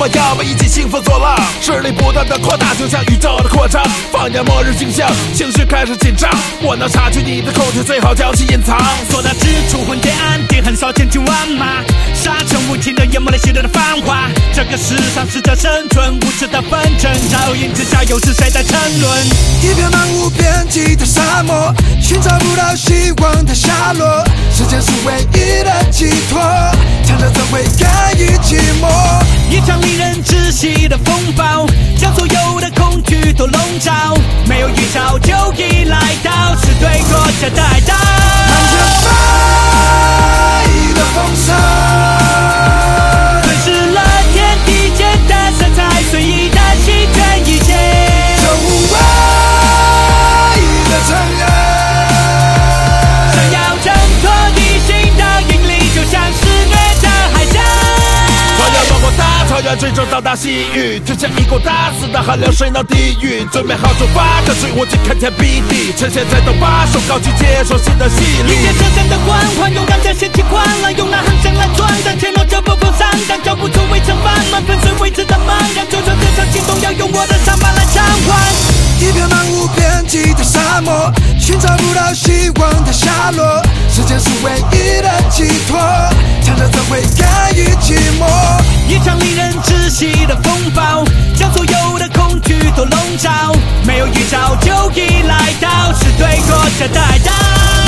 我要们一起兴风作浪，势力不断的扩大，就像宇宙的扩张。放眼末日景象，情绪开始紧张，我能察觉你的恐惧，最好将其隐藏。 所到之处昏天暗地，很少千军万马，沙尘无情的淹没了昔日的繁华。这个世上适者生存，无耻的纷争，照映之下又是谁在沉沦？ 一片漫无边际的沙漠，寻找不到希望的下落。时间是唯一的寄托，强者怎会甘于寂寞？ 一场令人窒息的风暴，将所有的恐惧都笼罩。没有预兆就已来到，是对国家的哀悼。 看着白的风沙， 吞噬了天地间的色彩，随意的席卷一切。 这无畏的尘埃， 想要挣脱地心的引力，就像是虐的海峡。 穿越漫过大草原，追逐到达西域，就像一股大肆的寒流水到地狱。准备好出发，跟随我去看天辟地，趁现在都把手高举，接受新的洗礼。 迎接车身的缓缓，勇敢的掀起狂浪，用那航向来撞荡，前路这不风上当，找不出围城繁忙，跟随未知的茫然，就算这场行动要用我的伤疤来偿还。 一片漫无边际的沙漠，寻找不到希望的下落。时间是唯一的寄托，强者怎会甘于寂寞？ 一场令人窒息的风暴，将所有的恐惧都笼罩。没有预兆就已来到，是对国家的哀悼。